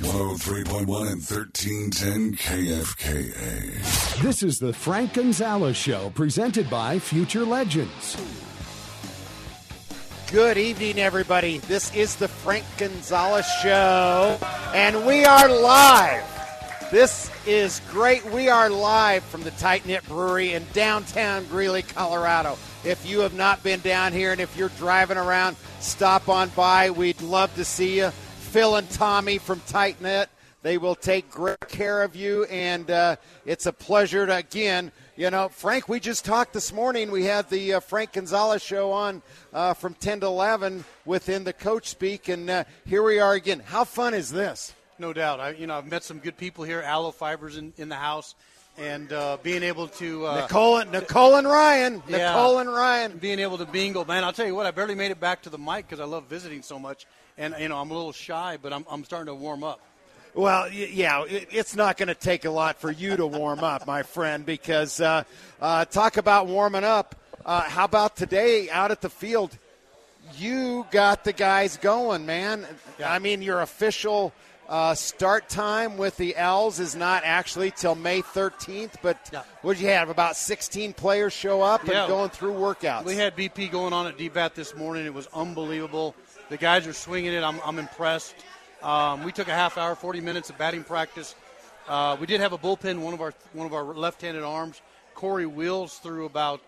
103.1 and 1310 KFKA. This is the Frank Gonzalez Show, presented by Future Legends. Good evening, everybody. This is the Frank Gonzalez Show, and we are live. This is great. We are live from the Tight Knit Brewery in downtown Greeley, Colorado. If you have not been down here and if you're driving around, stop on by. We'd love to see you. Phil and Tommy from Tight Knit, they will take great care of you, and it's a pleasure to, again, Frank, we just talked this morning. We had the Frank Gonzalez Show on from 10 to 11 within the Coach Speak, and here we are again. How fun is this? No doubt. I've met some good people here, Aloe Fibers in the house, and being able to Nicole and Ryan. Being able to bingo, man. I'll tell you what, I barely made it back to the mic because I love visiting so much, and I'm a little shy, but I'm starting to warm up. Well, yeah, it's not going to take a lot for you to warm up, my friend, because talk about warming up. How about today out at the field? You got the guys going, man. I mean, your official start time with the Owls is not actually till May 13th, but what did you have? About 16 players show up and going through workouts. We had BP going on at DBAT this morning. It was unbelievable. The guys are swinging it. I'm impressed. We took a half hour, 40 minutes of batting practice. We did have a bullpen, one of our left-handed arms. Corey Wills threw about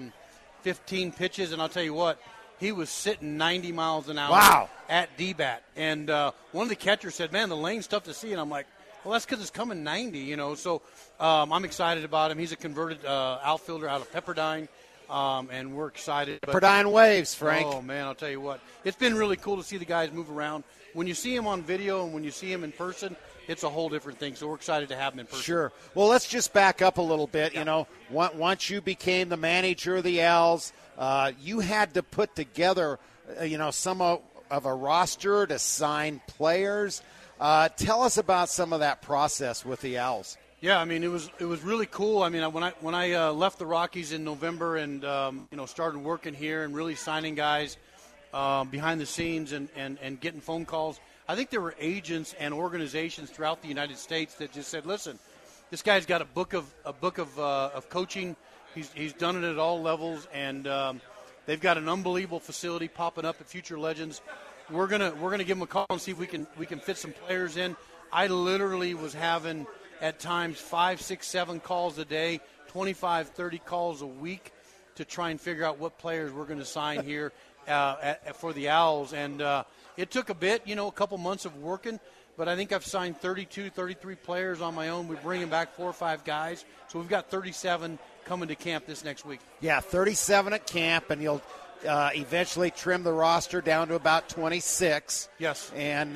15 pitches, and I'll tell you what, he was sitting 90 miles an hour at DBAT. And one of the catchers said, man, the lane's tough to see. And I'm like, well, that's because it's coming 90, So I'm excited about him. He's a converted outfielder out of Pepperdine, and we're excited. Pepperdine Waves, Frank. Oh, man, I'll tell you what. It's been really cool to see the guys move around. When you see him on video and when you see him in person, it's a whole different thing. So we're excited to have him in person. Sure. Well, let's just back up a little bit. Once you became the manager of the Owls, you had to put together, some of a roster to sign players. Tell us about some of that process with the Owls. Yeah, I mean, it was really cool. I mean, when I left the Rockies in November and started working here and really signing guys behind the scenes and getting phone calls, I think there were agents and organizations throughout the United States that just said, "Listen, this guy's got a book of coaching. He's done it at all levels, and they've got an unbelievable facility popping up at Future Legends. We're gonna give him a call and see if we can fit some players in." I literally was having at times 5, 6, 7 calls a day, 25, 30 calls a week to try and figure out what players we're going to sign here for the Owls. And it took a bit, a couple months of working, but I think I've signed 32, 33 players on my own. We're bringing back 4 or 5 guys. So we've got 37 coming to camp this next week. Yeah, 37 at camp, and you'll eventually trim the roster down to about 26. Yes. And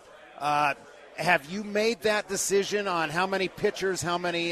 have you made that decision on how many pitchers, how many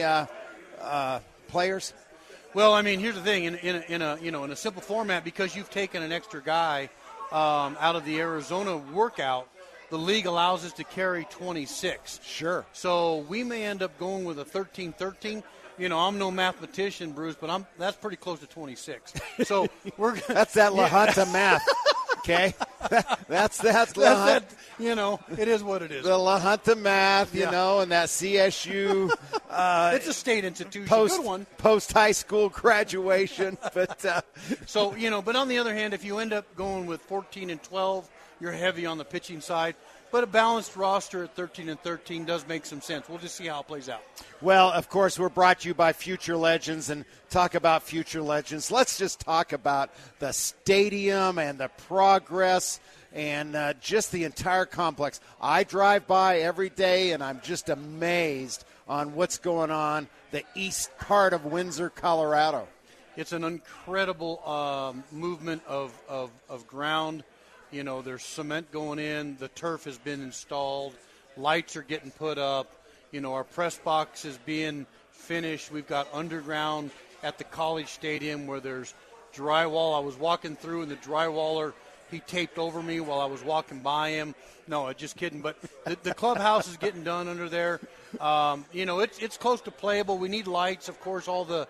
players? Well, I mean, here's the thing: in a simple format, because you've taken an extra guy out of the Arizona workout, the league allows us to carry 26. Sure. So we may end up going with a 13-13. I'm no mathematician, Bruce, but that's pretty close to 26. So we're that's that La Junta math. Okay, that's that. It is what it is. The La Junta math, and that CSU. It's a state institution. Good one. Post high school graduation, but but on the other hand, if you end up going with 14 and 12, you're heavy on the pitching side. But a balanced roster at 13 and 13 does make some sense. We'll just see how it plays out. Well, of course, we're brought to you by Future Legends, and talk about Future Legends. Let's just talk about the stadium and the progress and just the entire complex. I drive by every day, and I'm just amazed on what's going on the east part of Windsor, Colorado. It's an incredible movement of ground. There's cement going in. The turf has been installed. Lights are getting put up. Our press box is being finished. We've got underground at the College Stadium where there's drywall. I was walking through, and the drywaller, he taped over me while I was walking by him. No, just kidding. But the clubhouse is getting done under there. It's close to playable. We need lights. Of course, all the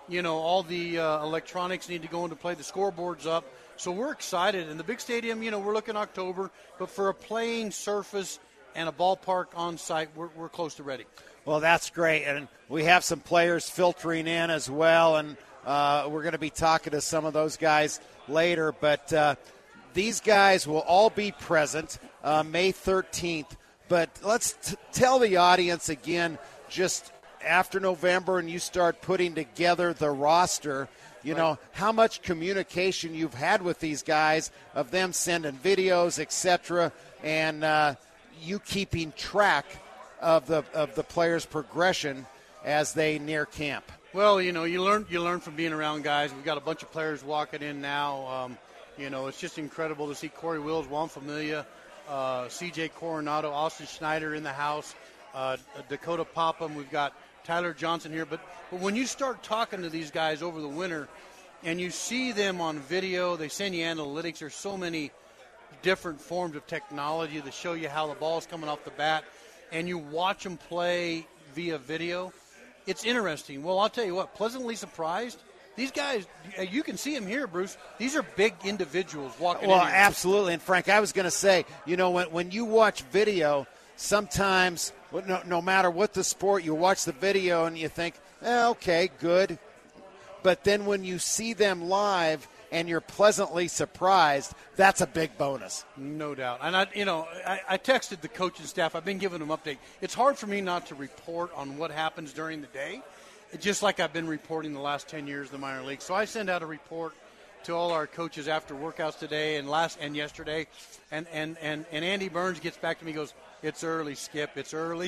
electronics need to go into play. The scoreboard's up. So we're excited. And the big stadium, we're looking October. But for a playing surface and a ballpark on site, we're close to ready. Well, that's great, and we have some players filtering in as well, and we're going to be talking to some of those guys later. But these guys will all be present May 13th. But let's tell the audience again, just after November and you start putting together the roster, you know, how much communication you've had with these guys of them sending videos, etc., and you keeping track of the players' progression as they near camp. Well, you know, you learn from being around guys. We've got a bunch of players walking in now. You know, it's just incredible to see Corey Wills, Juan Familia, C.J. Coronado, Austin Schneider in the house, Dakota Popham. We've got Tyler Johnson here. But when you start talking to these guys over the winter and you see them on video, they send you analytics. There's so many different forms of technology that show you how the ball's coming off the bat, and you watch them play via video. It's interesting. Well, I'll tell you what, pleasantly surprised. These guys, you can see them here, Bruce. These are big individuals walking in. Well, here. absolutely. And, Frank, I was going to say, you know, when you watch video, sometimes, no matter what the sport, you watch the video and you think, okay, good. But then when you see them live and you're pleasantly surprised, that's a big bonus. No doubt. And, I texted the coaching staff. I've been giving them update. It's hard for me not to report on what happens during the day, just like I've been reporting the last 10 years in the minor league. So I send out a report to all our coaches after workouts today and yesterday. And Andy Burns gets back to me and goes, "It's early, Skip. It's early."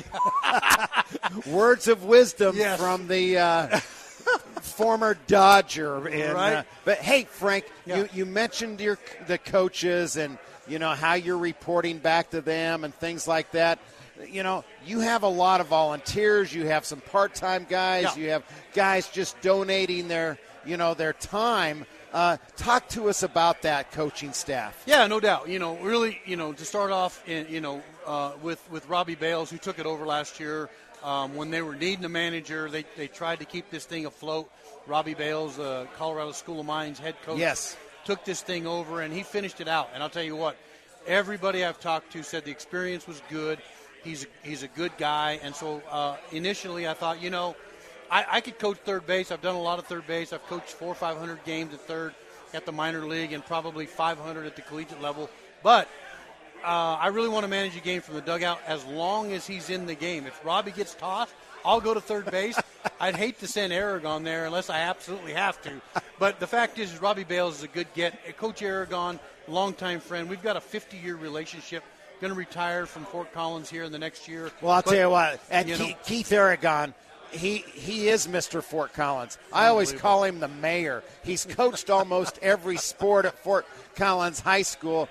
Words of wisdom yes. from the former Dodger. Right. But, hey, Frank, yeah. you mentioned the coaches and, you know, how you're reporting back to them and things like that. You know, you have a lot of volunteers. You have some part-time guys. Yeah. You have guys just donating their time. Talk to us about that coaching staff. Yeah, no doubt. You know, really, you know, to start off, with Robbie Bales, who took it over last year, when they were needing a manager, they tried to keep this thing afloat. Robbie Bales, Colorado School of Mines head coach, yes, took this thing over, and he finished it out. And I'll tell you what, everybody I've talked to said the experience was good. He's a good guy. And so initially I thought, you know, I could coach third base. I've done a lot of third base. I've coached 400 or 500 games at third at the minor league and probably 500 at the collegiate level. But I really want to manage a game from the dugout as long as he's in the game. If Robbie gets tossed, I'll go to third base. I'd hate to send Aragon there unless I absolutely have to. But the fact is Robbie Bales is a good get. Coach Aragon, longtime friend. We've got a 50-year relationship. Going to retire from Fort Collins here in the next year. Well, I'll tell you what, and Keith Aragon, he is Mr. Fort Collins. I always call him the mayor. He's coached almost every sport at Fort Collins High School,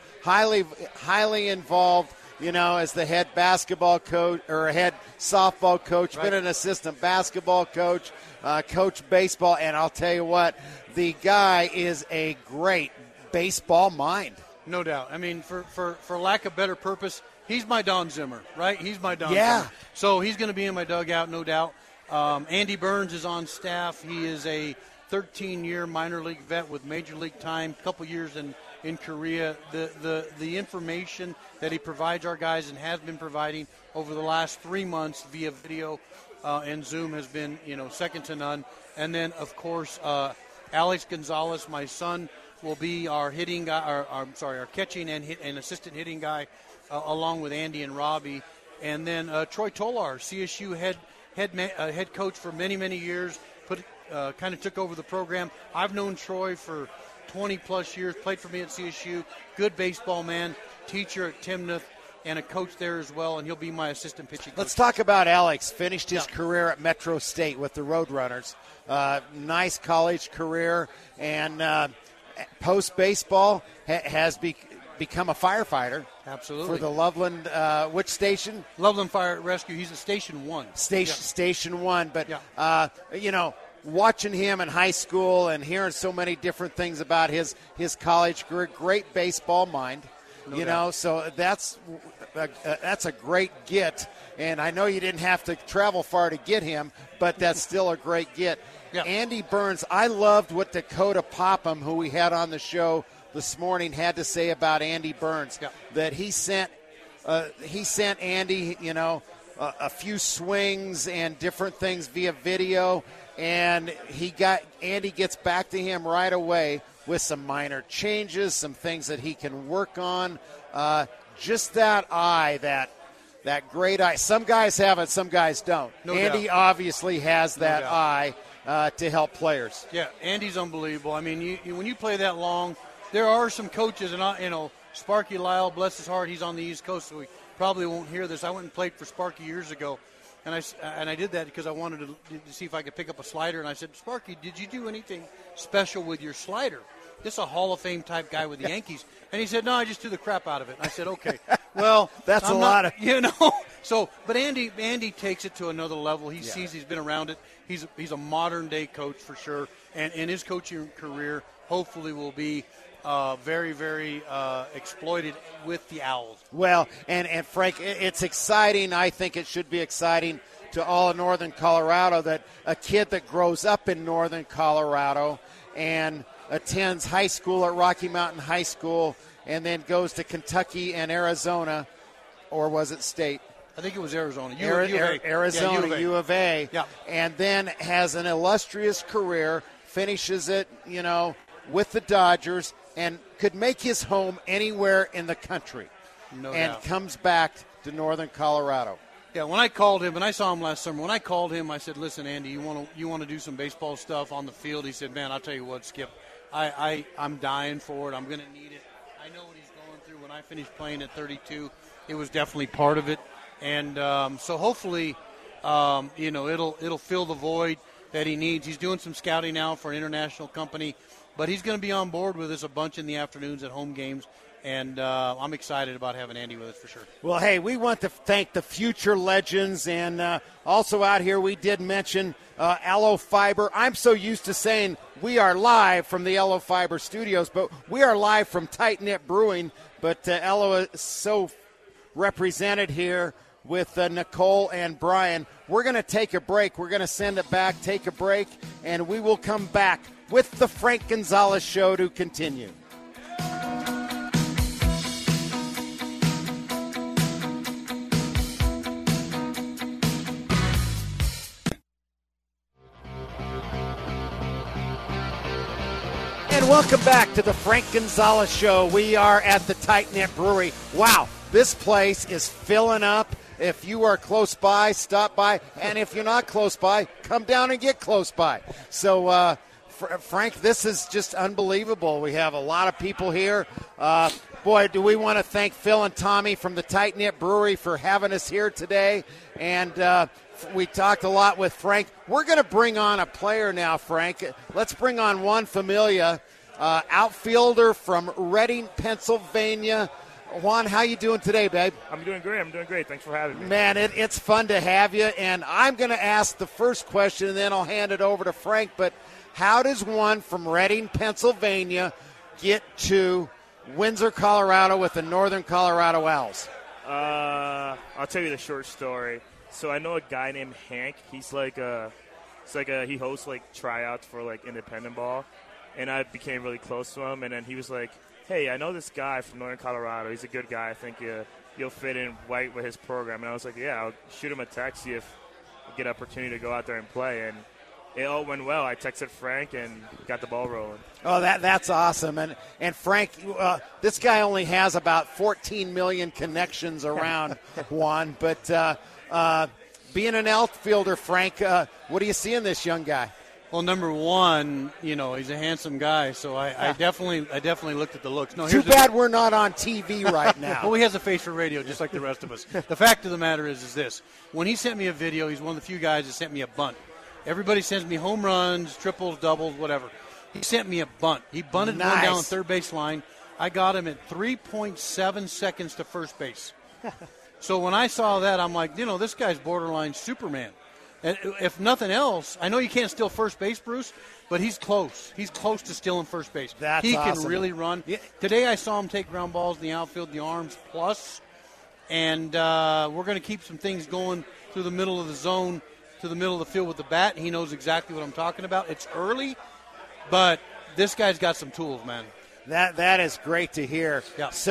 highly involved, you know, as the head basketball coach or head softball coach, right. Been an assistant basketball coach, coach baseball, and I'll tell you what, the guy is a great baseball mind. No doubt. I mean, for lack of better purpose, he's my Don Zimmer, right? He's my Don Zimmer. So he's going to be in my dugout, no doubt. Andy Burns is on staff. He is a 13-year minor league vet with major league time, a couple years in Korea. The information that he provides our guys and has been providing over the last 3 months via video and Zoom has been, you know, second to none. And then, of course, Alex Gonzalez, my son, will be our hitting guy, our catching and assistant hitting guy, along with Andy and Robbie, and then Troy Tolar, CSU head coach for many years, kind of took over the program. I've known Troy for 20 plus years, played for me at CSU, good baseball man, teacher at Timnath, and a coach there as well, and he'll be my assistant pitching coach. Let's talk about Alex. Finished his career at Metro State with the Roadrunners. Nice college career, and post-baseball has become a firefighter. Absolutely. For the Loveland, which station? Loveland Fire Rescue. He's at Station 1. Station 1. But, you know, watching him in high school and hearing so many different things about his college career, great baseball mind. No doubt. So that's a great get. And I know you didn't have to travel far to get him, but that's still a great get. Yeah. Andy Burns, I loved what Dakota Popham, who we had on the show this morning, had to say about Andy Burns, that he sent he sent Andy, a few swings and different things via video, and Andy gets back to him right away with some minor changes, some things that he can work on. Just that eye, that great eye. Some guys have it, some guys don't. No Andy doubt. obviously has that eye to help players. Yeah, Andy's unbelievable. I mean, when you play that long, there are some coaches, and Sparky Lyle, bless his heart, he's on the East Coast, so he probably won't hear this. I went and played for Sparky years ago, and I did that because I wanted to see if I could pick up a slider. And I said, Sparky, did you do anything special with your slider? This is a Hall of Fame type guy with the Yankees. And he said, no, I just threw the crap out of it. And I said, okay. Well, that's a lot of. So, but Andy takes it to another level. He sees he's been around it. He's a modern day coach for sure. And his coaching career hopefully will be very, very exploited with the Owls. Well, and Frank, it's exciting. I think it should be exciting to all of Northern Colorado that a kid that grows up in Northern Colorado and attends high school at Rocky Mountain High School and then goes to Kentucky and Arizona, or was it State? I think it was Arizona. Arizona, U of A. Yeah. And then has an illustrious career, finishes it, with the Dodgers, and could make his home anywhere in the country. No and doubt. Comes back to Northern Colorado. Yeah, when I called him, and I saw him last summer, when I called him, I said, listen, Andy, you want to do some baseball stuff on the field? He said, man, I'll tell you what, Skip, I'm dying for it. I'm going to need it. I know what he's going through. When I finished playing at 32, it was definitely part of it. And so hopefully, it'll fill the void that he needs. He's doing some scouting now for an international company, but he's going to be on board with us a bunch in the afternoons at home games. And I'm excited about having Andy with us for sure. Well, hey, we want to thank the future legends. And also out here we did mention Aloe Fiber. I'm so used to saying we are live from the Aloe Fiber studios, but we are live from Tight Knit Brewing. But Aloe is so represented here with Nicole and Brian. We're going to take a break. We're going to send it back, take a break, and we will come back with the Frank Gonzalez Show to continue. And welcome back to the Frank Gonzalez Show. We are at the Tight Knit Brewery. Wow, this place is filling up. If you are close by, stop by. And if you're not close by, come down and get close by. So, Frank, this is just unbelievable. We have a lot of people here. Boy, do we want to thank Phil and Tommy from the Tight Knit Brewery for having us here today. And we talked a lot with Frank. We're going to bring on a player now, Frank. Let's bring on Juan Familia, outfielder from Reading, Pennsylvania. Juan, how you doing today, babe? I'm doing great. Thanks for having me. Man, it's fun to have you. And I'm going to ask the first question, and then I'll hand it over to Frank. But how does one from Reading, Pennsylvania, get to Windsor, Colorado with the Northern Colorado Owls? I'll tell you the short story. So I know a guy named Hank. He's he hosts tryouts for independent ball, and I became really close to him. And then he was like, "Hey, I know this guy from Northern Colorado. He's a good guy. I think you'll fit in right with his program." And I was like, "Yeah, I'll shoot him a text, see if I get an opportunity to go out there and play." And it all went well. I texted Frank and got the ball rolling. Oh, that's awesome. And Frank, this guy only has about 14 million connections around Juan. But being an outfielder, Frank, what do you see in this young guy? Well, number one, he's a handsome guy, so I definitely looked at the looks. No, Too bad we're not on TV right now. Well, he has a face for radio, just like the rest of us. The fact of the matter is this. When he sent me a video, he's one of the few guys that sent me a bunt. Everybody sends me home runs, triples, doubles, whatever. He sent me a bunt. He bunted one down the third base line. I got him at 3.7 seconds to first base. So when I saw that, I'm like, this guy's borderline Superman. And if nothing else, I know you can't steal first base, Bruce, but he's close. He's close to stealing first base. That's he awesome. Can really run. Yeah. Today I saw him take ground balls in the outfield, the arms plus, and we're going to keep some things going through the middle of the zone to the middle of the field with the bat. He knows exactly what I'm talking about. It's early, but this guy's got some tools, man. That is great to hear. Yeah. So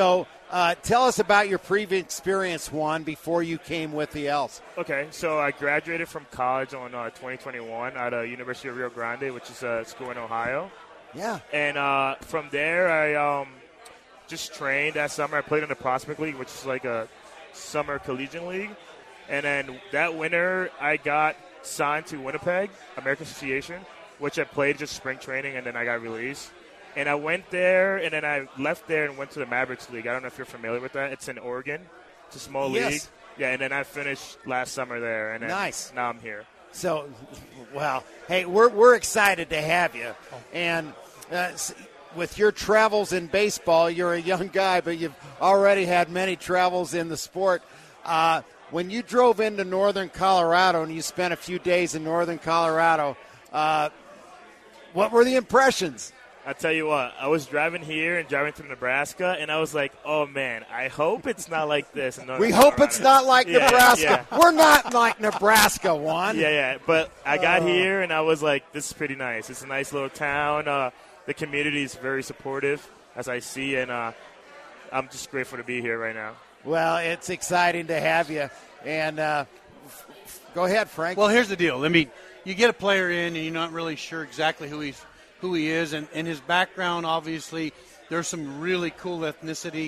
Tell us about your previous experience, Juan, before you came with the Elks. Okay, so I graduated from college on 2021 at University of Rio Grande, which is a school in Ohio. Yeah. And from there, I just trained that summer. I played in the Prospect League, which is like a summer collegiate league. And then that winter, I got signed to Winnipeg American Association, which I played just spring training, and then I got released. And I went there, and then I left there and went to the Mavericks League. I don't know if you're familiar with that. It's in Oregon. It's a small league. Yeah, and then I finished last summer there, and then now I'm here. So, well, hey, we're excited to have you. And with your travels in baseball, you're a young guy, but you've already had many travels in the sport. When you drove into northern Colorado and you spent a few days in northern Colorado, what were the impressions? I tell you what, I was driving here and driving through Nebraska, and I was like, oh, man, I hope it's not like this. We hope it's not like Nebraska. Yeah. We're not like Nebraska, Juan. Yeah. But I got here, and I was like, this is pretty nice. It's a nice little town. The community is very supportive, as I see, and I'm just grateful to be here right now. Well, it's exciting to have you. And go ahead, Frank. Well, here's the deal. I mean, you get a player in, and you're not really sure exactly who he is, and his background, obviously, there's some really cool ethnicity.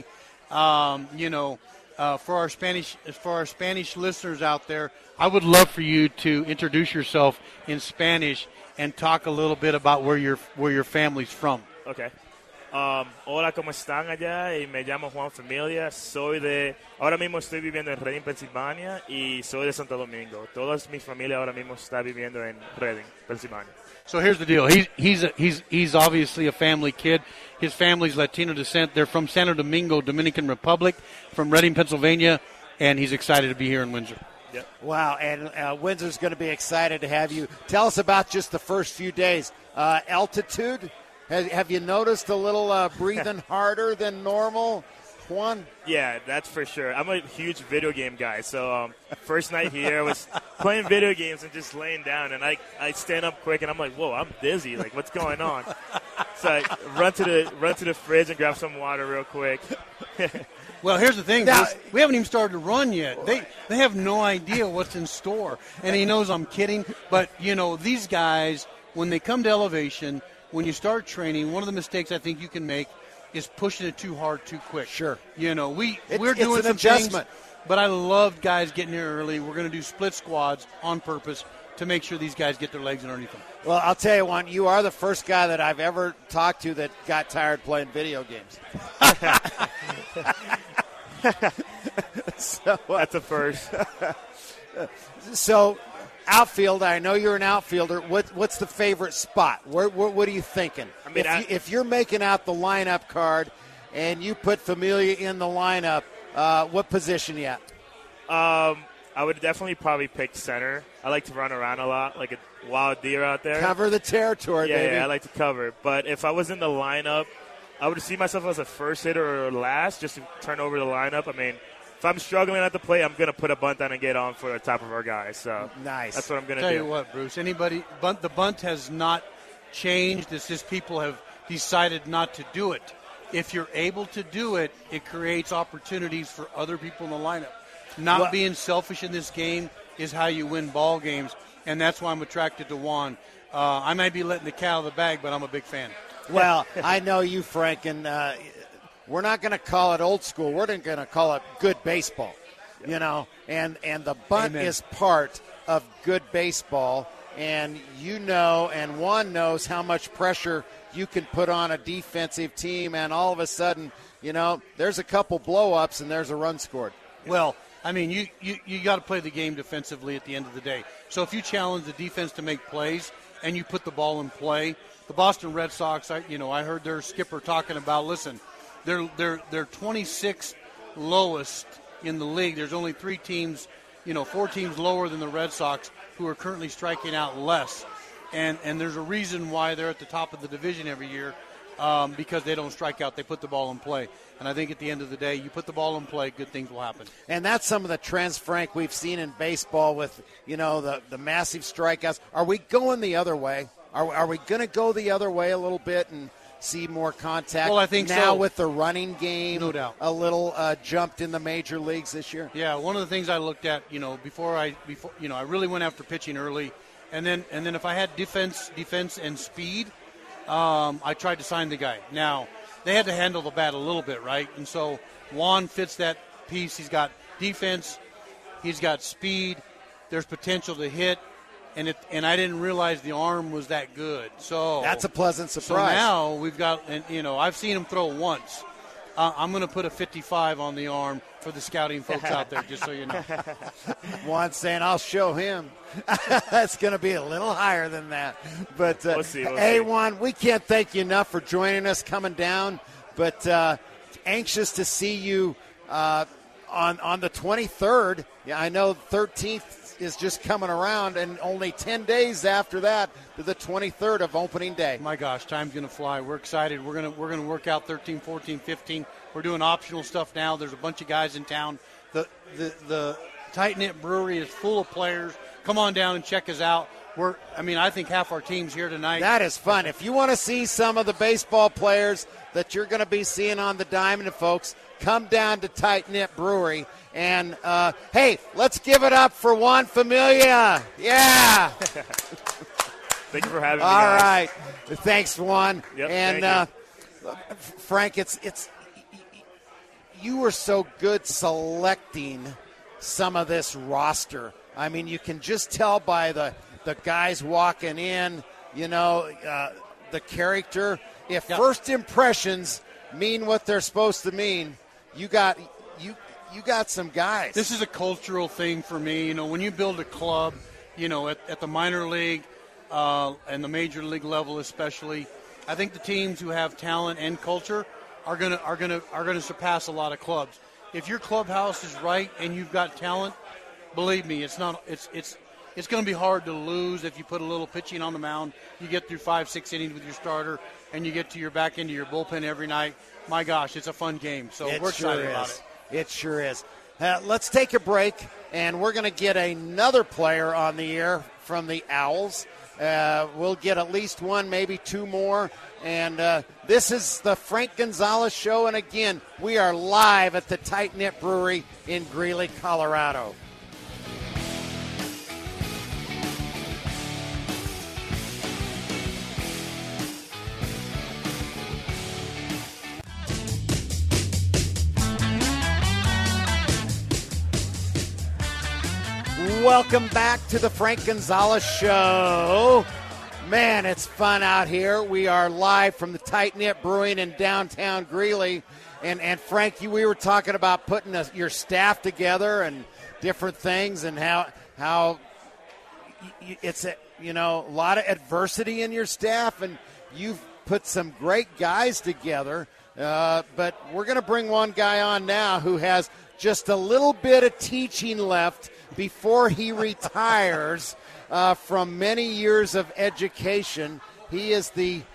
For our Spanish listeners out there, I would love for you to introduce yourself in Spanish and talk a little bit about where your family's from. Okay. Hola, ¿cómo están allá? Y me llamo Juan Familia. Ahora mismo estoy viviendo en Reading, Pensilvania, y soy de Santo Domingo. Toda mi familia ahora mismo está viviendo en Reading, Pensilvania. So here's the deal. He's obviously a family kid. His family's Latino descent. They're from Santo Domingo, Dominican Republic, from Reading, Pennsylvania, and he's excited to be here in Windsor. Yep. Wow, and Windsor's going to be excited to have you. Tell us about just the first few days. Altitude, have you noticed a little breathing harder than normal, Juan? Yeah, that's for sure. I'm a huge video game guy, so first night here I was playing video games and just laying down, and I stand up quick, and I'm like, whoa, I'm dizzy. Like, what's going on? So I run to the fridge and grab some water real quick. Well, here's the thing. Now, we haven't even started to run yet. They have no idea what's in store. And he knows I'm kidding. But, these guys, when they come to elevation, when you start training, one of the mistakes I think you can make is pushing it too hard too quick. Sure. We're doing an some adjustment. Things, but I love guys getting here early. We're going to do split squads on purpose to make sure these guys get their legs underneath them. Well, I'll tell you, Juan, you are the first guy that I've ever talked to that got tired playing video games. That's a first. So, outfield, I know you're an outfielder. What's the favorite spot? What are you thinking? I mean, if you're making out the lineup card and you put Familia in the lineup, what position you at? I would definitely probably pick center. I like to run around a lot, like a wild deer out there. Cover the territory, baby. Yeah, I like to cover. But if I was in the lineup, I would see myself as a first hitter or last, just to turn over the lineup. I mean, if I'm struggling at the plate, I'm going to put a bunt down and get on for the top of our guys. So nice. That's what I'm going to do. Tell you what, Bruce, the bunt has not changed. It's just people have decided not to do it. If you're able to do it, it creates opportunities for other people in the lineup. Not being selfish in this game is how you win ball games, and that's why I'm attracted to Juan. I might be letting the cat out of the bag, but I'm a big fan. Well, I know you, Frank, and we're not going to call it old school. We're going to call it good baseball, and the bunt Amen. is part of good baseball, and and Juan knows how much pressure you can put on a defensive team, and all of a sudden, there's a couple blow-ups and there's a run scored. Well, I mean, you got to play the game defensively at the end of the day. So if you challenge the defense to make plays and you put the ball in play, the Boston Red Sox, I heard their skipper talking about, listen, they're 26th lowest in the league. There's only 4 teams lower than the Red Sox who are currently striking out less. And there's a reason why they're at the top of the division every year, because they don't strike out. They put the ball in play. And I think at the end of the day, you put the ball in play, good things will happen. And that's some of the trends, Frank, we've seen in baseball with, the massive strikeouts. Are we going the other way? Are we going to go the other way a little bit and see more contact? Well, I think now so. with the running game, No doubt. a little jumped in the major leagues this year. Yeah, one of the things I looked at, before I really went after pitching early, and then if I had defense and speed, I tried to sign the guy. Now they had to handle the bat a little bit, right? And so Juan fits that piece. He's got defense, he's got speed. There's potential to hit, and I didn't realize the arm was that good. So that's a pleasant So surprise. now we've got, and I've seen him throw once. I'm going to put a 55 on the arm for the scouting folks out there, just so you know. Juan saying, I'll show him. That's going to be a little higher than that. But, We'll see. Juan, we can't thank you enough for joining us, coming down. But anxious to see you on the 23rd. Yeah, I know 13th is just coming around, and only 10 days after that to the 23rd of opening day. My gosh, time's going to fly. We're excited. We're going to work out 13, 14, 15. We're doing optional stuff now. There's a bunch of guys in town. The tight-knit brewery is full of players. Come on down and check us out. I think half our team's here tonight. That is fun. If you want to see some of the baseball players that you're going to be seeing on the Diamond, folks, come down to Tight Knit Brewery. And, hey, let's give it up for Juan Familia. Yeah. Thank you for having me, All guys. right. Thanks, Juan. Yep, and, thank Frank, it's you were so good selecting some of this roster. I mean, you can just tell by the guys walking in, the character. If first impressions mean what they're supposed to mean, you got some guys. This is a cultural thing for me. When you build a club, at the minor league and the major league level especially, I think the teams who have talent and culture are gonna surpass a lot of clubs. If your clubhouse is right and you've got talent, believe me, it's going to be hard to lose if you put a little pitching on the mound. You get through 5-6 innings with your starter, and you get to your back into your bullpen every night. My gosh, it's a fun game. So we're excited about it. It sure is. Let's take a break, and we're going to get another player on the air from the Owls. We'll get at least one, maybe two more. And this is the Frank Gonzalez Show. And again, we are live at the Tight Knit Brewery in Greeley, Colorado. Welcome back to the Frank Gonzalez Show. Man, it's fun out here. We are live from the Tight Knit Brewing in downtown Greeley. And Frank, we were talking about putting your staff together and different things, and how it's a lot of adversity in your staff, and you've put some great guys together. But we're going to bring one guy on now who has just a little bit of teaching left before he retires from many years of education. He is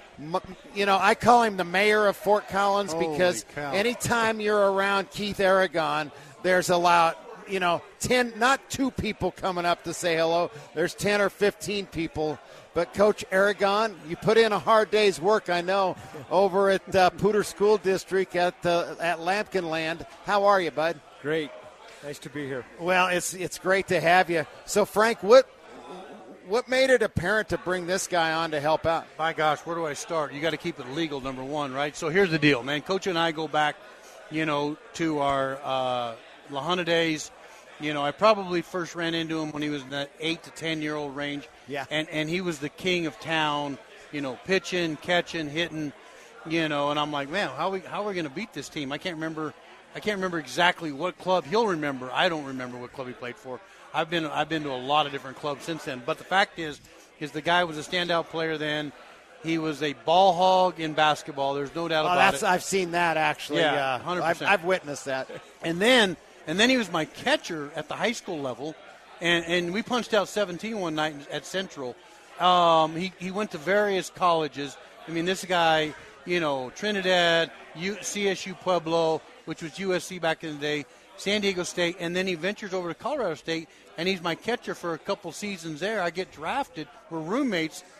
I call him the mayor of Fort Collins. Holy because cow. anytime you're around Keith Aragon, there's a lot, 10, not 2 people coming up to say hello. There's 10 or 15 people. But Coach Aragon, you put in a hard day's work, I know, over at Poudre School District at Lampkin Land. How are you, bud? Great. Nice to be here. Well, it's great to have you. So, Frank, what made it apparent to bring this guy on to help out? My gosh, where do I start? You got to keep it legal, number one, right? So here's the deal, man. Coach and I go back, to our La Junta days. I probably first ran into him when he was in that 8 to 10-year-old range. Yeah. And he was the king of town, pitching, catching, hitting, and I'm like, man, how are we going to beat this team? I can't remember exactly what club he'll remember. I don't remember what club he played for. I've been to a lot of different clubs since then. But the fact is the guy was a standout player then. He was a ball hog in basketball. There's no doubt about it. I've seen that actually. Yeah, 100%. I've witnessed that. And then he was my catcher at the high school level, and we punched out 17 one night at Central. He went to various colleges. I mean, this guy, Trinidad, CSU Pueblo, which was USC back in the day, San Diego State, and then he ventures over to Colorado State, and he's my catcher for a couple seasons there. I get drafted. We're roommates.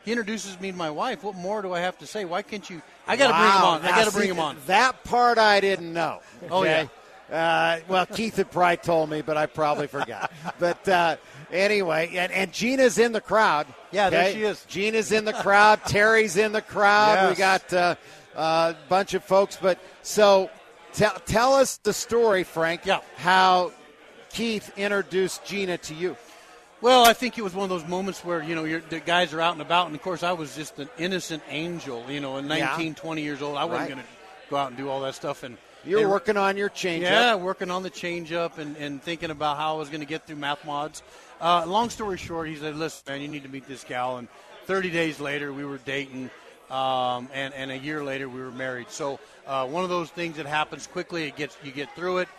He introduces me to my wife. What more do I have to say? Why can't you? I got to bring him on. I got to bring him on. That part I didn't know. Oh, yeah. Well, Keith had probably told me, but I probably forgot. But anyway, and Gina's in the crowd. Yeah, there she is. Gina's in the crowd. Terry's in the crowd. Yes. We got a bunch of folks. But so tell us the story, Frank, how Keith introduced Gina to you. Well, I think it was one of those moments where, the guys are out and about. And, of course, I was just an innocent angel, at 19, 20 years old. I wasn't going to go out and do all that stuff. And you're working on your changeup. Yeah, working on the changeup and thinking about how I was going to get through math mods. Long story short, he said, listen, man, you need to meet this gal. And 30 days later, we were dating. And a year later, we were married. So one of those things that happens quickly. You get through it.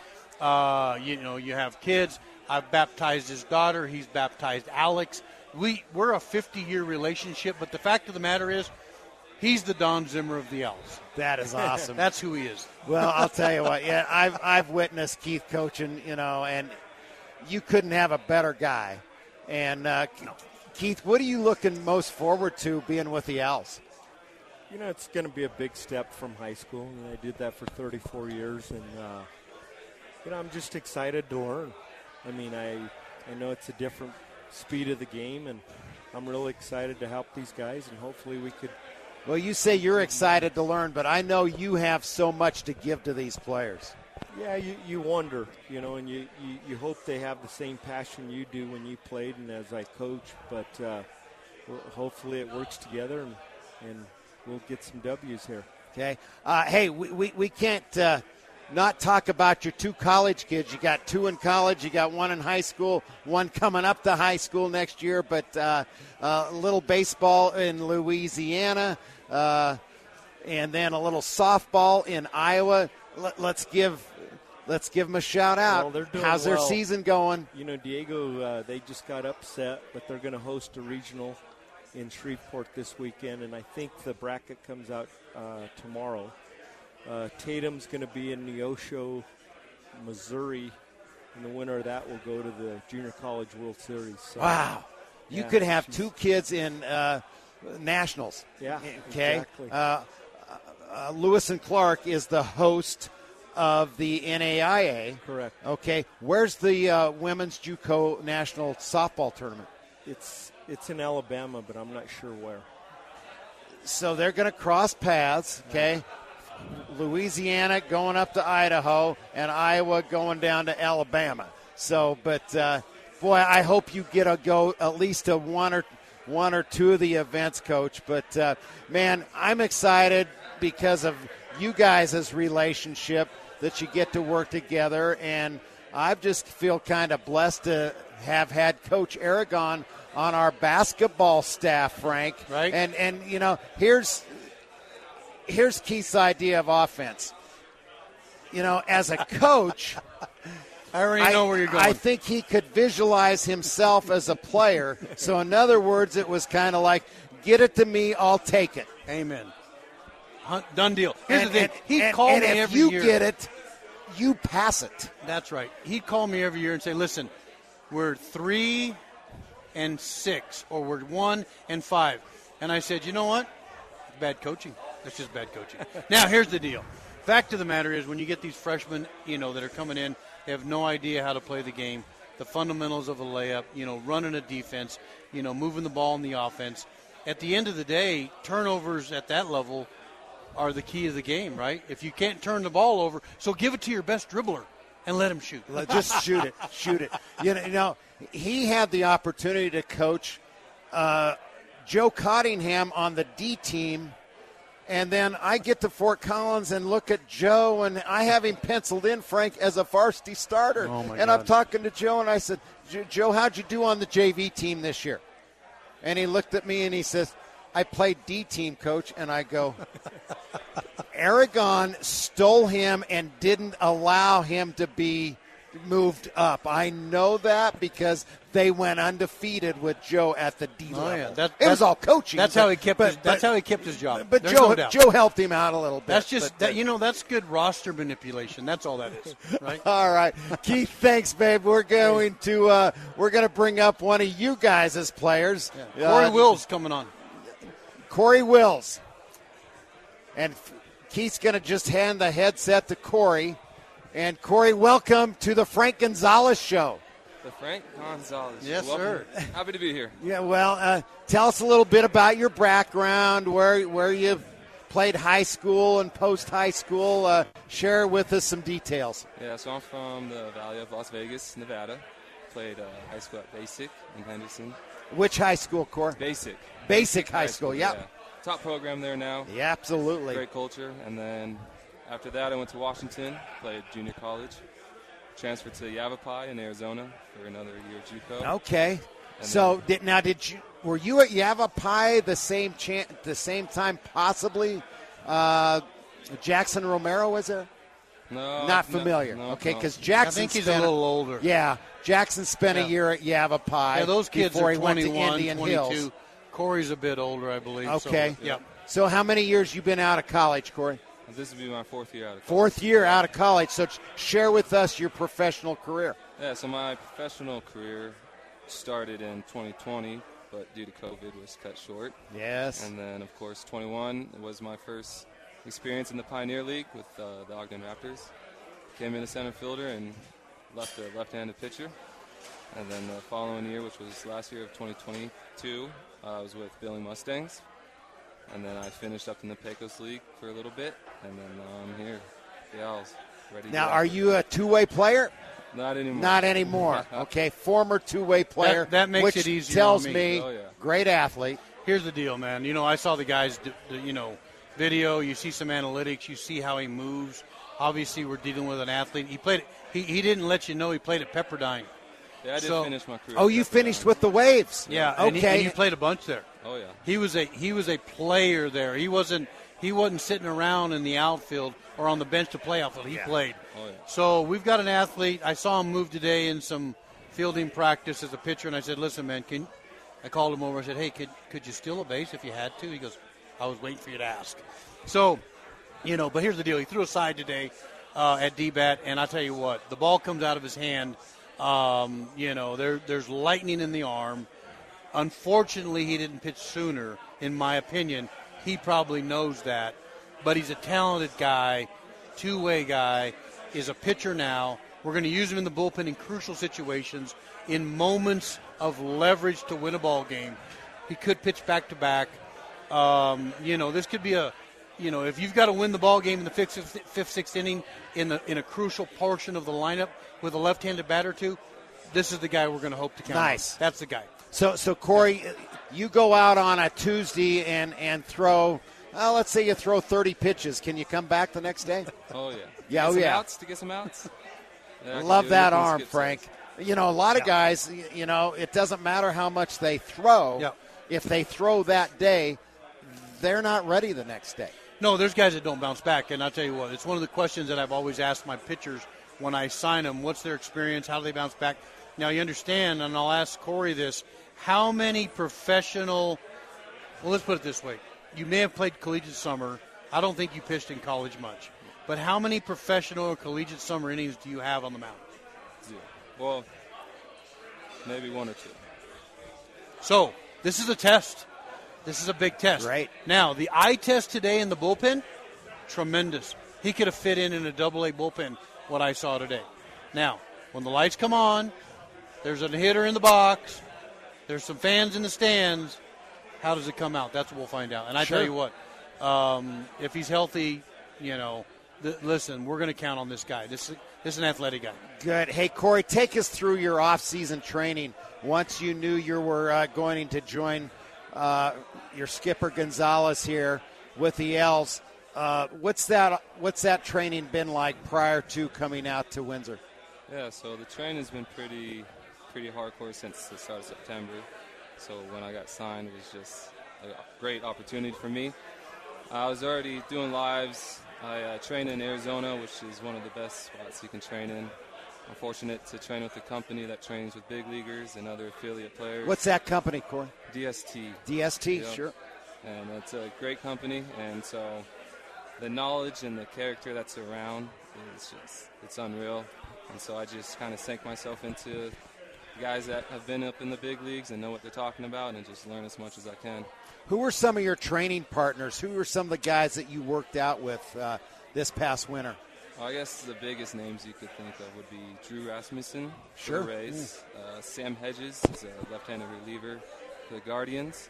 You have kids. I've baptized his daughter. He's baptized Alex. We're a 50-year relationship, but the fact of the matter is he's the Don Zimmer of the Owls. That is awesome. That's who he is. Well, I'll tell you what. Yeah, I've witnessed Keith coaching, and you couldn't have a better guy. And, Keith, what are you looking most forward to being with the Owls? It's going to be a big step from high school. I did that for 34 years, and, I'm just excited to learn. I know it's a different speed of the game, and I'm really excited to help these guys, and hopefully we could. Well, you say you're excited to learn, but I know you have so much to give to these players. Yeah, you wonder, and you hope they have the same passion you do when you played and as I coach, but hopefully it works together, and we'll get some W's here. Okay. Hey, we can't not talk about your two college kids. You got two in college. You got one in high school, one coming up to high school next year, but a little baseball in Louisiana, and then a little softball in Iowa. Let's give them a shout out. Well, they're doing How's their season going? Diego, they just got upset, but they're going to host a regional in Shreveport this weekend, and I think the bracket comes out tomorrow. Tatum's going to be in Neosho, Missouri, and the winner of that will go to the Junior College World Series. So, wow. You could have two kids in nationals. Yeah, okay. Exactly. Lewis and Clark is the host of the NAIA. Correct. Okay. Where's the Women's JUCO National Softball Tournament? It's in Alabama, but I'm not sure where. So they're going to cross paths, okay? Louisiana going up to Idaho, and Iowa going down to Alabama. So, but boy, I hope you get a go at least to one or two of the events, Coach. But man, I'm excited because of you guys' relationship that you get to work together, and I just feel kind of blessed to have had Coach Aragon on our basketball staff, Frank. Right. And here's Keith's idea of offense. As a coach, I already know where you're going. I think he could visualize himself as a player. So in other words, it was kind of like, get it to me, I'll take it. Amen. Done deal. Here's the thing. He'd call me every year. And if you get it, you pass it. That's right. He'd call me every year and say, listen, we're 3-6, or we're 1-5. And I said, you know what? Bad coaching. That's just bad coaching. Now, here's the deal. Fact of the matter is, when you get these freshmen, that are coming in, they have no idea how to play the game, the fundamentals of a layup, running a defense, moving the ball in the offense. At the end of the day, turnovers at that level are the key of the game, right? If you can't turn the ball over, so give it to your best dribbler and let him shoot. Just shoot it. Shoot it. He had the opportunity to coach Joe Cottingham on the D team, and then I get to Fort Collins and look at Joe, and I have him penciled in, Frank, as a varsity starter. Oh my and God. I'm talking to Joe, and I said, Joe, how'd you do on the JV team this year? And he looked at me and he says, I played D team, Coach. And I go, Aragon stole him and didn't allow him to be moved up. I know that because they went undefeated with Joe at the D level. Yeah. It was all coaching. That's how he kept his job. But There's Joe, no doubt. Joe helped him out a little bit. That's just that's good roster manipulation. That's all that is, right? All right, Keith. Thanks, babe. We're going to bring up one of you guys as players. Yeah. Corey Will's coming on. Corey Wills. And Keith's going to just hand the headset to Corey. And Corey, welcome to the Frank Gonzalez Show. The Frank Gonzalez. Yes, welcome. sir. Happy to be here. Yeah, well, tell us a little bit about your background, where you played high school and post-high school. Share with us some details. Yeah, so I'm from the Valley of Las Vegas, Nevada. Played high school at Basic in Henderson. Which high school, Corey? Basic. Basic high school, yeah. yep. Top program there now. Yeah, absolutely. Great culture. And then after that, I went to Washington, played junior college. Transferred to Yavapai in Arizona for another year JUCO. Okay. And So were you at Yavapai the same time possibly? Jackson Romero was there? No, Not familiar. No, okay, no. because I Jackson think he's spent a little older. Yeah, Jackson spent Yeah. a year at Yavapai. Yeah, those kids before are he went to 21, Indian 22. Hills. Corey's a bit older, I believe. Okay. So, yeah. So how many years you been out of college, Corey? This would be my fourth year out of college. Fourth year out of college. So share with us your professional career. Yeah, so my professional career started in 2020, but due to COVID was cut short. Yes. And then, of course, 21 was my first experience in the Pioneer League with the Ogden Raptors. Came in a center fielder and left a left-handed pitcher. And then the following year, which was last year of 2022, I was with Billy Mustangs. And then I finished up in the Pecos League for a little bit, and then now I'm here. The Owls, ready to Now, go. are you a two-way player? Not anymore. Not anymore. Okay, former two-way player. That makes which it easier tells on me, me. Oh, yeah. great athlete. Here's the deal, man. You know, I saw the guys, video. You see some analytics. You see how he moves. Obviously, we're dealing with an athlete. He played. He didn't let you know he played at Pepperdine. Yeah, I did So- finish my career. Oh, at you Pepperdine. finished with the Waves. Yeah. And Okay. you played a bunch there. Oh, yeah. He was a player there. He wasn't sitting around in the outfield or on the bench to play outfield. He played. Oh, yeah. So we've got an athlete. I saw him move today in some fielding practice as a pitcher, and I said, "Listen, man, I called him over. I said, "Hey, could you steal a base if you had to?" He goes, "I was waiting for you to ask." So, but here's the deal. He threw a side today at D-bat, and I tell you what, the ball comes out of his hand. There's lightning in the arm. Unfortunately, he didn't pitch sooner, in my opinion. He probably knows that. But he's a talented guy, two-way guy, is a pitcher now. We're going to use him in the bullpen in crucial situations, in moments of leverage to win a ball game. He could pitch back-to-back. This could be if you've got to win the ball game in the fifth, sixth inning in a crucial portion of the lineup with a left-handed batter or two, this is the guy we're going to hope to count on. Nice. That's the guy. So Corey, you go out on a Tuesday and throw. Let's say you throw 30 pitches. Can you come back the next day? Oh, yeah. Yeah, To get some outs. Yeah, I can Love do that anything arm, skip Frank. says. A lot of guys, it doesn't matter how much they throw. Yeah. If they throw that day, they're not ready the next day. No, there's guys that don't bounce back, and I'll tell you what, it's one of the questions that I've always asked my pitchers when I sign them. What's their experience? How do they bounce back? Now, you understand, and I'll ask Corey this, how many professional – well, let's put it this way. You may have played collegiate summer. I don't think you pitched in college much. But how many professional or collegiate summer innings do you have on the mound? 0. Well, maybe 1 or 2. So, this is a test. This is a big test. Right. Now, the eye test today in the bullpen, tremendous. He could have fit in a double-A bullpen, what I saw today. Now, when the lights come on, there's a hitter in the box, there's some fans in the stands, how does it come out? That's what we'll find out. And I Sure. tell you what, if he's healthy, listen, we're going to count on this guy. This is an athletic guy. Good. Hey, Corey, take us through your off-season training. Once you knew you were going to join your skipper Gonzalez here with the L's, what's that training been like prior to coming out to Windsor? Yeah, so the training's been pretty hardcore since the start of September. So when I got signed, it was just a great opportunity for me. I was already doing lives. I train in Arizona, which is one of the best spots you can train in. I'm fortunate to train with a company that trains with big leaguers and other affiliate players. What's that company, Corey? DST. DST, Yep. sure. And it's a great company, and so the knowledge and the character that's around it's unreal. And so I just kind of sank myself into guys that have been up in the big leagues and know what they're talking about, and just learn as much as I can. Who were some of your training partners? Who were some of the guys that you worked out with this past winter? Well, I guess the biggest names you could think of would be Drew Rasmussen Sure. for the Rays, Sam Hedges is a left-handed reliever for the Guardians.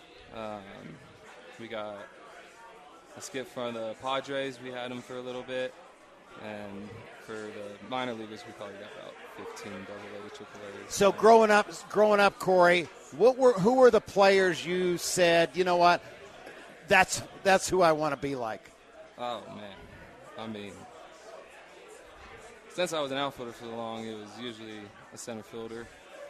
We got a skip from the Padres. We had him for a little bit. And for the minor leaguers, we probably got about 15 AA to AAA. So growing up, Corey, who were the players you said, you know what, that's who I want to be like? Oh, man. I mean, since I was an outfielder for so long, it was usually a center fielder.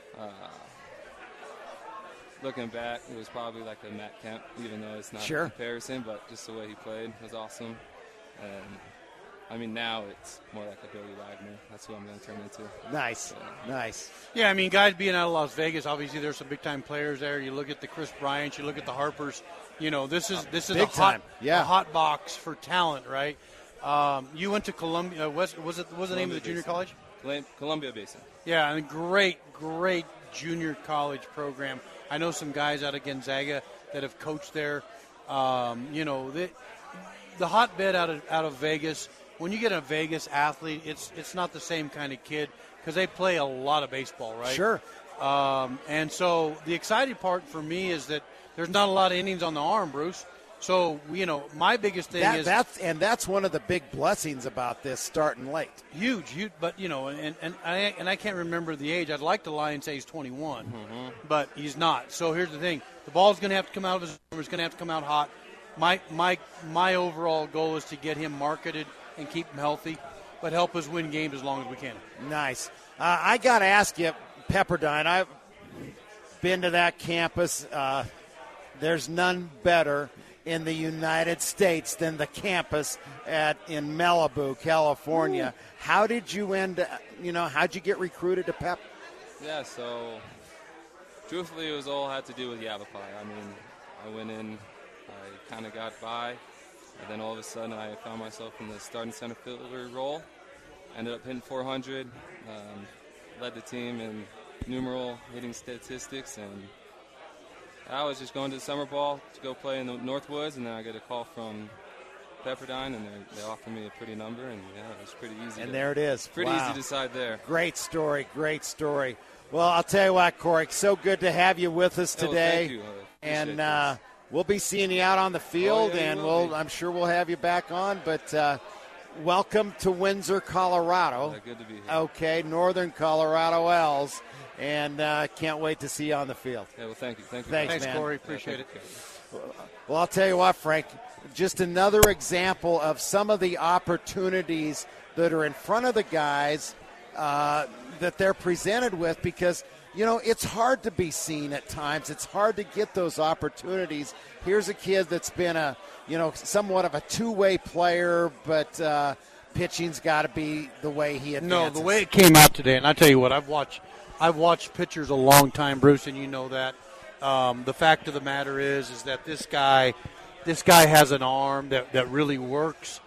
Looking back, it was probably like a Matt Kemp, even though it's not Sure. a comparison, but just the way he played was awesome. And I mean, now it's more like a Billy Wagner. That's who I'm going to turn into. Nice. Yeah, I mean, guys being out of Las Vegas, obviously there's some big-time players there. You look at the Chris Bryants, you look at the Harpers. You know, this is Big time. Yeah. a hot box for talent, right? You went to Columbia. Was the name of the junior college? Columbia Basin. Yeah, and great junior college program. I know some guys out of Gonzaga that have coached there. You know, the hotbed out of Vegas. When you get a Vegas athlete, it's not the same kind of kid because they play a lot of baseball, right? Sure. And so the exciting part for me is that there's not a lot of innings on the arm, Bruce. So, you know, my biggest thing is that's one of the big blessings about this starting late. Huge. But, you know, and I can't remember the age. I'd like to lie and say he's 21, but he's not. So here's the thing. The ball's going to have to come out of his arm. It's going to have to come out hot. My overall goal is to get him marketed and keep him healthy, but help us win games as long as we can. Nice. I got to ask you, Pepperdine, I've been to that campus. There's none better in the United States than the campus in Malibu, California. How did you how'd you get recruited to Pep? Yeah, so truthfully, it was all had to do with Yavapai. I mean, I went in, I kind of got by, and then all of a sudden I found myself in the starting center fielder role. Ended up hitting 400, led the team in numeral hitting statistics, and I was just going to the summer ball to go play in the Northwoods, and then I get a call from Pepperdine, and they offered me a pretty number, and yeah, it was pretty easy. And there it is. Pretty Wow. easy to decide there. Great story. Well, I'll tell you what, Corey, so good to have you with us today. Thank you. And we'll be seeing you out on the field, and I'm sure we'll have you back on. But welcome to Windsor, Colorado. Good to be here. Okay, Northern Colorado Ls. And can't wait to see you on the field. Yeah, well, thank you. Thanks, man. Corey. Appreciate it. Well, I'll tell you what, Frank, just another example of some of the opportunities that are in front of the guys that they're presented with because, you know, it's hard to be seen at times. It's hard to get those opportunities. Here's a kid that's been somewhat of a two-way player, but pitching's got to be the way he advances. No, the way it came out today, and I tell you what, I've watched pitchers a long time, Bruce, and you know that. The fact of the matter is that this guy has an arm that really works.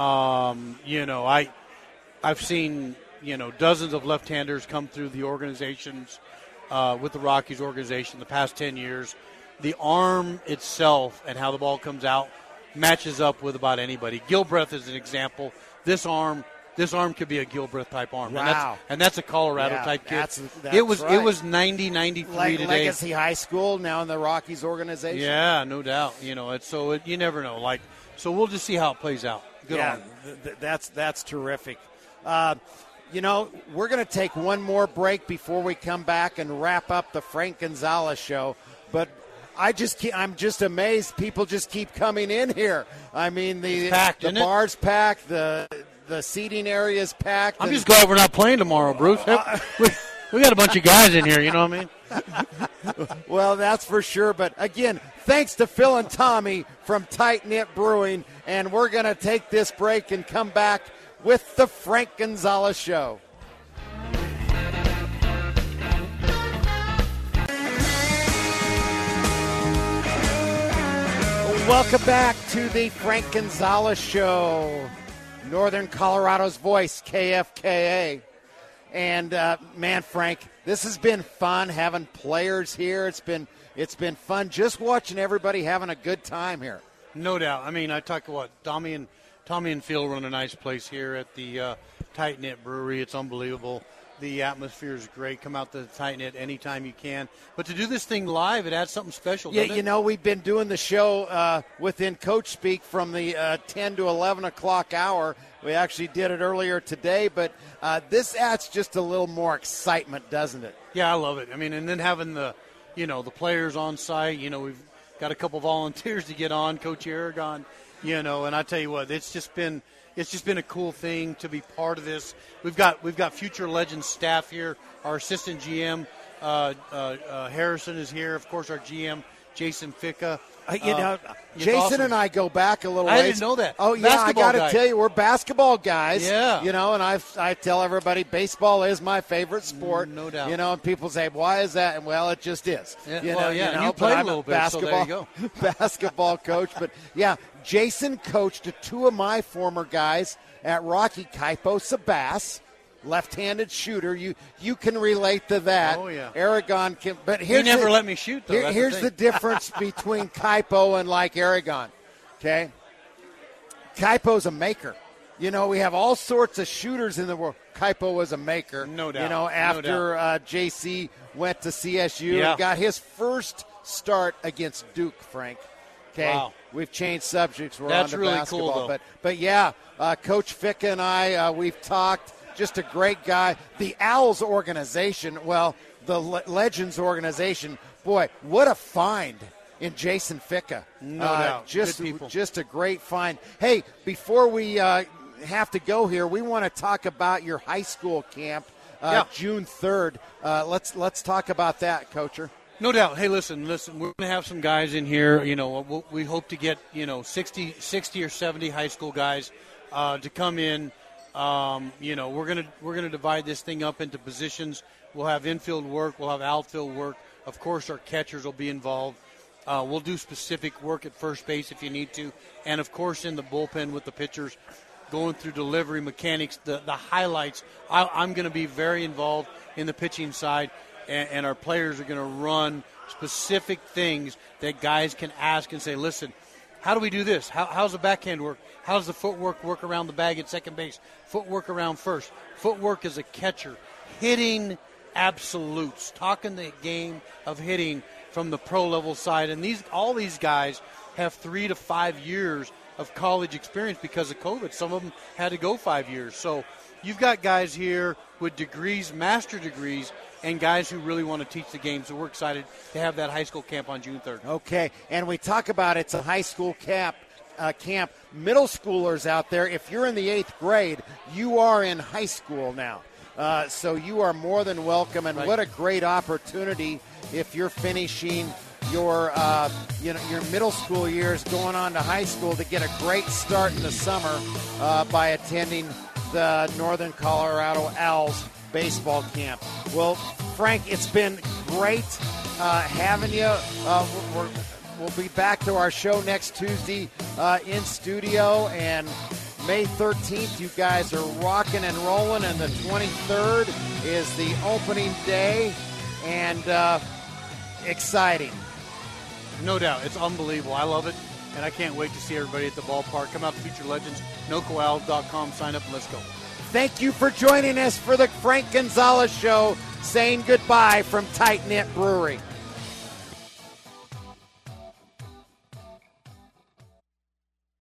I've seen dozens of left-handers come through the organizations with the Rockies organization the past 10 years. The arm itself and how the ball comes out matches up with about anybody. Gilbreth is an example. This arm could be a Gilbreth type arm. Wow. And that's a Colorado type kid. That's it was right. 90-93 like today. Legacy High School, now in the Rockies organization. Yeah, no doubt. You never know. So we'll just see how it plays out. Good on him. That's terrific. We're going to take one more break before we come back and wrap up the Frank Gonzalez show. But I'm just amazed. People just keep coming in here. I mean, the bar's packed. The seating area is packed. I'm just glad we're not playing tomorrow, Bruce. We got a bunch of guys in here, you know what I mean? Well, that's for sure. But, again, thanks to Phil and Tommy from Tight Knit Brewing. And we're going to take this break and come back with the Frank Gonzalez Show. Welcome back to the Frank Gonzalez Show. Northern Colorado's voice, KFKA. And, man, Frank, this has been fun having players here. It's been fun just watching everybody having a good time here. No doubt. I mean, I talk what Tommy and Phil run a nice place here at the Tight Knit Brewery. It's unbelievable. The atmosphere is great. Come out to the Tight Knit anytime you can. But to do this thing live, it adds something special, doesn't it? You know, we've been doing the show within Coach Speak from the 10 to 11 o'clock hour. We actually did it earlier today, but this adds just a little more excitement, doesn't it? Yeah, I love it. I mean, and then having the players on site. We've got a couple volunteers to get on, Coach Aragon, and I tell you what, it's just been a cool thing to be part of this. We've got future Legends staff here. Our assistant GM Harrison is here. Of course, our GM Jason Ficca. Jason awesome. And I go back a little ways. I didn't know that. Oh, yeah, I got to tell you, we're basketball guys. Yeah. And I tell everybody baseball is my favorite sport. No doubt. And people say, why is that? And, well, it just is. Yeah, you played a little bit, basketball, so there you go. basketball coach. But, yeah, Jason coached two of my former guys at Rocky, Kaipo Sabas. Left-handed shooter, you can relate to that. Oh yeah, Aragon can, but he never let me shoot. Though. Here's the difference between Kaipo and Aragon. Okay, Kaipo's a maker. We have all sorts of shooters in the world. Kaipo was a maker. No doubt. After JC went to CSU and got his first start against Duke. Frank. Okay, wow. We've changed subjects. We're That's on to really basketball, cool, though. But yeah, Coach Ficca and I, we've talked. Just a great guy. The Owls organization, well, the Legends organization, boy, what a find in Jason Ficca. No doubt. Just a great find. Hey, before we have to go here, we want to talk about your high school camp, June 3rd. Let's talk about that, Coacher. No doubt. Hey, listen, we're going to have some guys in here. We hope to get 60 or 70 high school guys to come in. We're gonna divide this thing up into positions. We'll have infield work. We'll have outfield work. Of course, our catchers will be involved. We'll do specific work at first base if you need to, and of course in the bullpen with the pitchers, going through delivery mechanics, the highlights. I'm going to be very involved in the pitching side, and our players are going to run specific things that guys can ask and say, listen, how do we do this? How's the backhand work? How's the footwork work around the bag at second base? Footwork around first. Footwork as a catcher. Hitting absolutes. Talking the game of hitting from the pro level side. And all these guys have 3 to 5 years of college experience because of COVID. Some of them had to go 5 years. So you've got guys here with degrees, master degrees, and guys who really want to teach the game. So we're excited to have that high school camp on June 3rd. Okay, and we talk about it's a high school camp. Middle schoolers out there, if you're in the 8th grade, you are in high school now. So you are more than welcome, and what a great opportunity if you're finishing your middle school years going on to high school to get a great start in the summer by attending the Northern Colorado Owls baseball camp. Well, Frank, it's been great having you. We'll be back to our show next Tuesday in studio, and May 13th, you guys are rocking and rolling, and the 23rd is the opening day, and exciting. No doubt. It's unbelievable. I love it, and I can't wait to see everybody at the ballpark. Come out to Future Legends, NocoAl.com, sign up, and let's go. Thank you for joining us for the Frank Gonzalez Show, saying goodbye from Tight Knit Brewery.